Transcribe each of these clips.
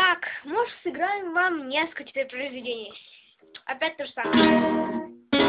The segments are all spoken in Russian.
Так, может, сыграем вам несколько теперь произведений. Опять то же самое.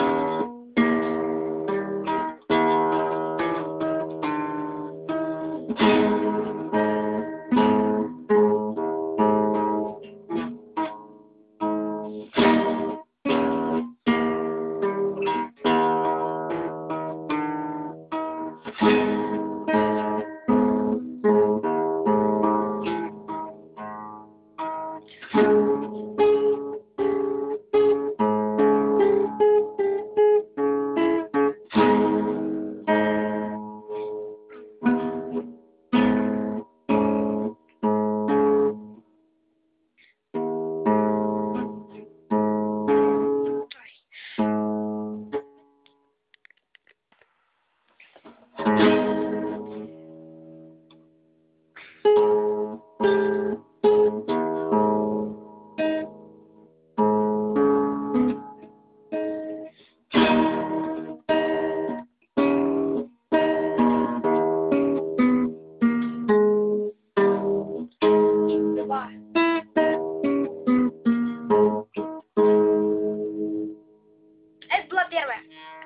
Это была первая.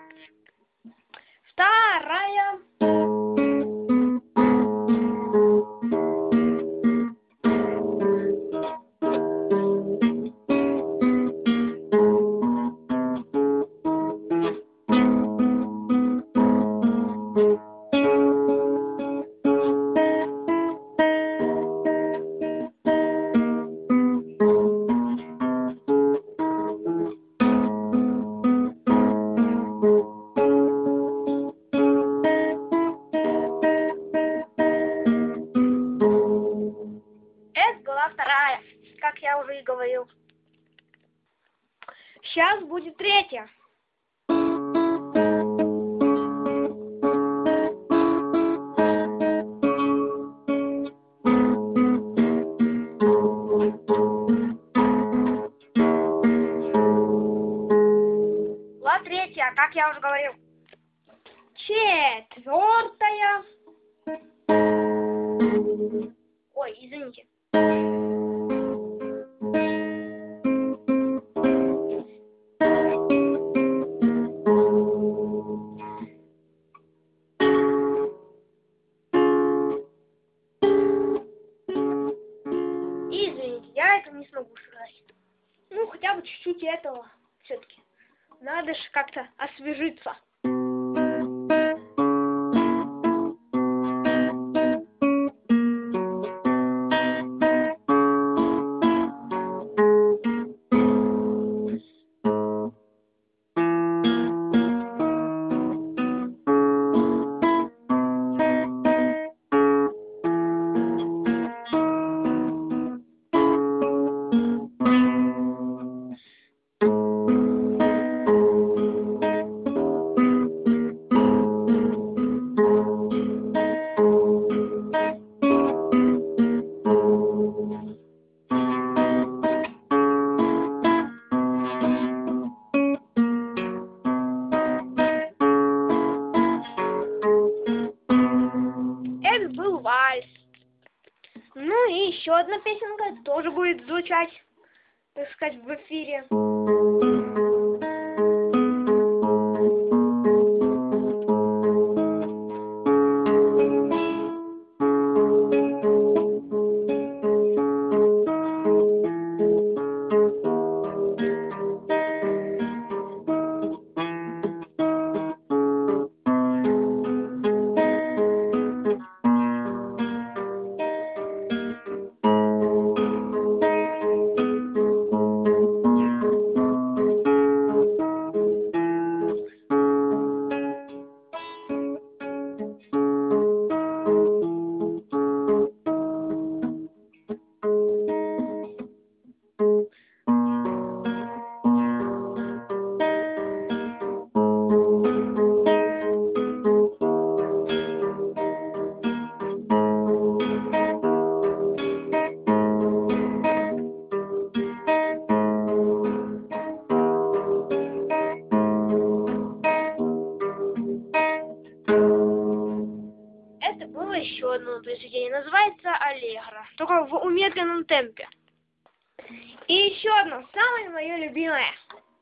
Вторая. Вторая, как я уже и говорил. Сейчас будет третья. Была третья, как я уже говорил. Четвертая. Ой, извините. Извините, я это не смогу сыграть. Ну, хотя бы чуть-чуть этого все-таки. Надо же как-то освежиться. Это был вальс. Ну и еще одна песенка тоже будет звучать, так сказать, в эфире. Это было еще одно произведение. Называется «Аллегро», только в умедленном темпе. И еще одно, самое мое любимое.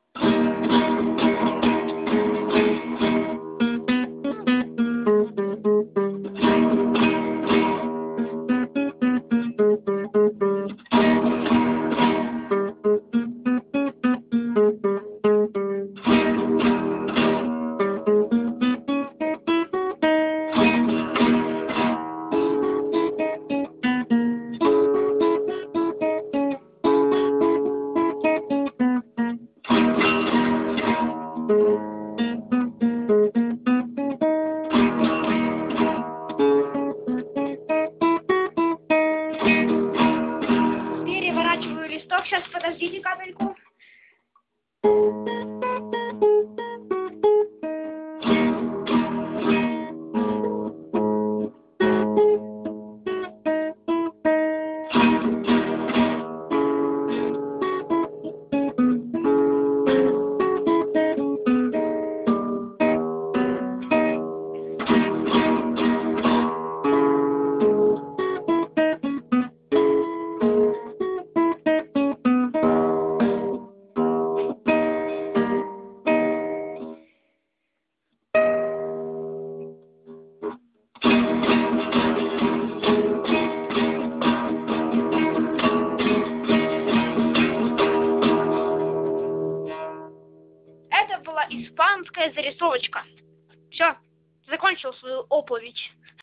Переворачиваю листок, сейчас подождите капельку. Это была испанская зарисовочка. Все, закончил свою оповедь.